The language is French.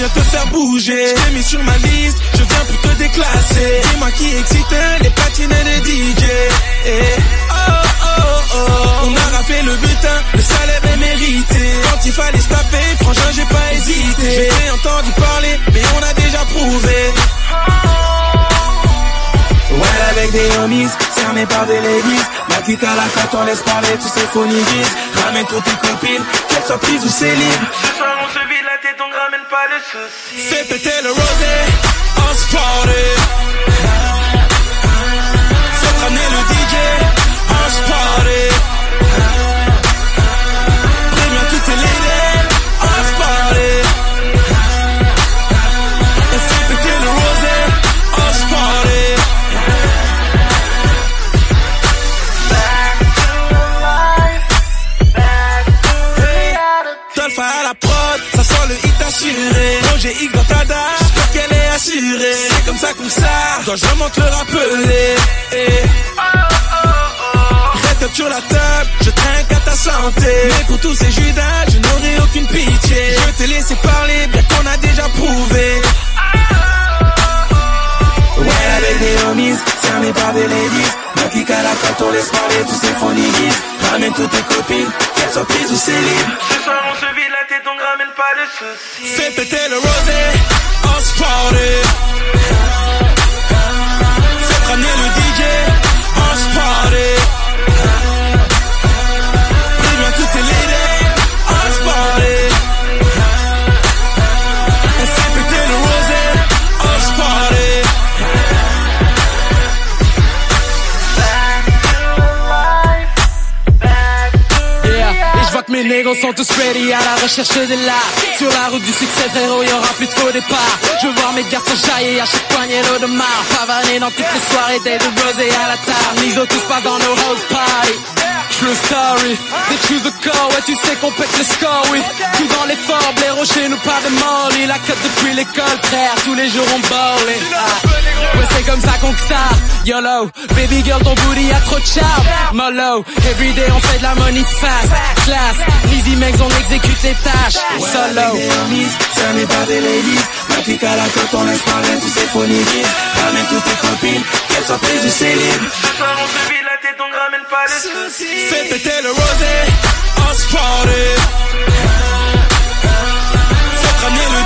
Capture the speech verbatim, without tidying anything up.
viens te faire bouger. Je t'ai mis sur ma liste, je viens pour te déclasser. Dis-moi qui excite les platines de D J. Eh, oh, oh, oh. On a raflé le butin, le salaire est mérité. Quand il fallait se taper, franchement j'ai pas hésité. Je t'ai entendu parler, mais on a déjà prouvé. Ouais, avec des homies, cerné par des ladies. La clique à la cote, on laisse parler tous ces phonies. Ramène toutes tes copines, qu'elles soient prises ou célibes. Ce soir on se vide la tête, donc ramène pas de soucis. Fais péter le rosé, on se party. Faut ramener le D J, on se party. Préviens toutes tes ladies, on se party. Et fais péter le rosé, on se party. Dolph à la prod, ça sent le hit assuré. Projet X dans ta dash, j'espère qu'elle est assurée. C'est comme ça qu'on sort, quand je monte le rappeler. Eh. Reste up sur la table, je trinque à ta santé. Mais pour tous ces judas, je n'aurai aucune pitié. Je t'ai laissé parler, bien qu'on a déjà prouvé. Ouais, avec des homies, cerné par des ladies. Ma clique à la cote, on laisse parler tous ces phonies. Ramène toutes tes copines, qu'elles soient prises ou célibes. Ce soir on se vide la tête, donc ramène pas de soucis. Fais péter le rosé, on se party. Faites ramener le D J, on se party. Préviens toutes tes ladies, on se party. Et fais péter le rosé, on se party. Mes négros sont tous ready à la recherche de l'art. Sur la route du succès, frérot, y'aura plus de faux départ. Je veux voir mes garçons jaillir à chaque poignée l'eau de marre. Pavaner dans toutes les soirées, des de rosé à la table. Miso tous pas dans nos house party. True story, they choose a call, ouais tu sais qu'on pète le score, oui. Tout dans l'effort, les rochers nous pas de molly. La cote depuis l'école, frère, tous les jours on bowling. Ah. Ouais c'est comme ça qu'on ça, YOLO. Baby girl ton booty a trop de charme, mollo. Everyday on fait de la money fast, class. Easy mecs on exécute les tâches, ouais, solo. Avec des homies, cerné par des ladies. Ma clique à la cote, on laisse parler tous ces phonies. Ramène toutes tes copines, qu'elles soient prises ou célibes. Ce soir on se vide la tête, donc ramène pas de soucis. Fais péter le rosé, on se party. Faut ramener le